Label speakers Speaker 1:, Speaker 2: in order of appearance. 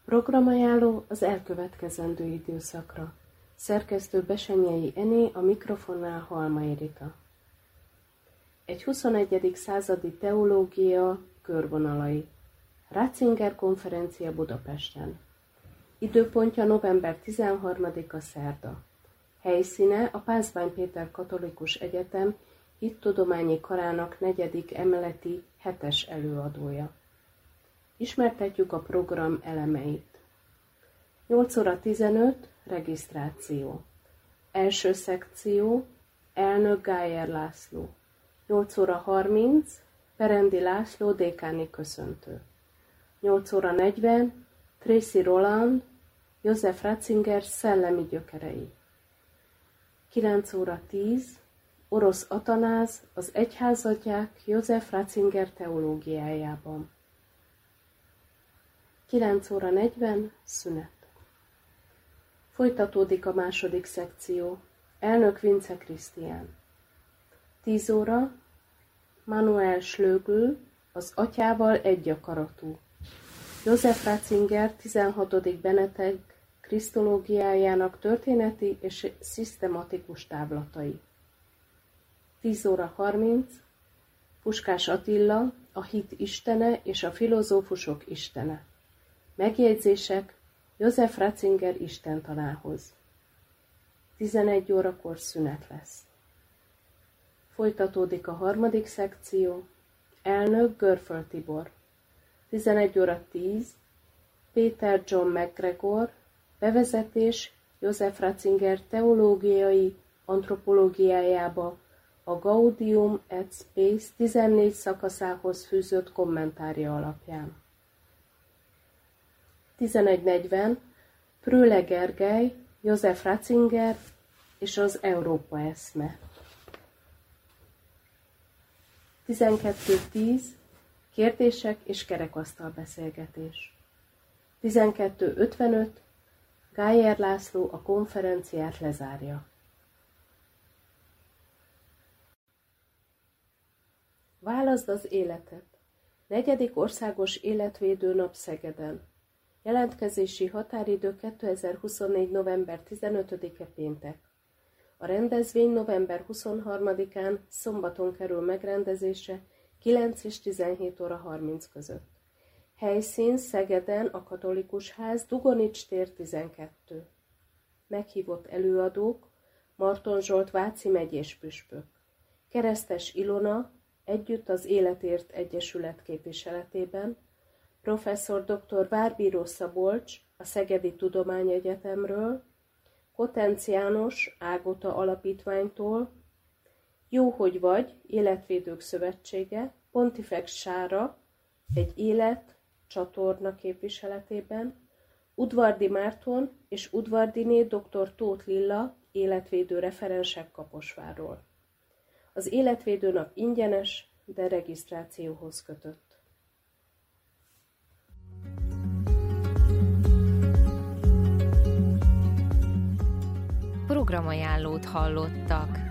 Speaker 1: Programajánló az elkövetkezendő időszakra. Szerkesztő Besenyei Ené, a mikrofonnál Halmai Rita. Egy 21. századi teológia körvonalai. Ratzinger konferencia Budapesten. Időpontja november 13-a szerda. Helyszíne a Pászbány Péter Katolikus Egyetem Hittudományi Karának 4. emeleti 7-es előadója. Ismertetjük a program elemeit. 8 óra 15 regisztráció. Első szekció elnök Gájer László. 8 óra 30 Perendi László dékáni köszöntő. 8 óra 40 Tracy Roland József Ratzinger szellemi gyökerei. 9 óra 10 Orosz Atanáz az egyházatják József Ratzinger teológiájában. 9 óra 40 szünet. Folytatódik a második szekció. Elnök Vince Krisztián. 10 óra Manuel Schlögl az atyával egy akaratú. József Ratzinger 16. Benedek krisztológiájának történeti és szisztematikus távlatai. 10 óra 30 Puskás Attila, a hit istene és a filozófusok istene. Megjegyzések József Ratzinger istentanához. 11 órakor szünet lesz. Folytatódik a harmadik szekció. Elnök Görföld Tibor. 11 óra 10 Péter John McGregor. Bevezetés József Ratzinger teológiai antropológiájába a Gaudium et Spes 14 szakaszához fűzött kommentárja alapján. 11:40 Pröhle Gergely, József Ratzinger és az Európa eszme. 12:10 Kérdések és kerekasztal beszélgetés. 12:55 Gájer László a konferenciát lezárja. Válaszd az életet. 4. országos életvédő nap Szegeden. Jelentkezési határidő 2024. november 15-e péntek. A rendezvény november 23-án szombaton kerül megrendezésre 9 és 17 óra 30 között. Helyszín Szegeden a Katolikus Ház, Dugonics tér 12. Meghívott előadók Marton Zsolt Váci megyés püspök, Keresztes Ilona együtt az Életért Egyesület képviseletében, professzor dr. Várbíró Szabolcs a Szegedi Tudományegyetemről, Kotenc János Ágota Alapítványtól, Jó, hogy vagy, Életvédők Szövetsége, Pontifex Sára egy élet csatorna képviseletében, Udvardi Márton és Udvardiné dr. Tóth Lilla életvédő referensek Kaposvárról. Az életvédő nap ingyenes, de regisztrációhoz kötött.
Speaker 2: Programajánlót hallottak.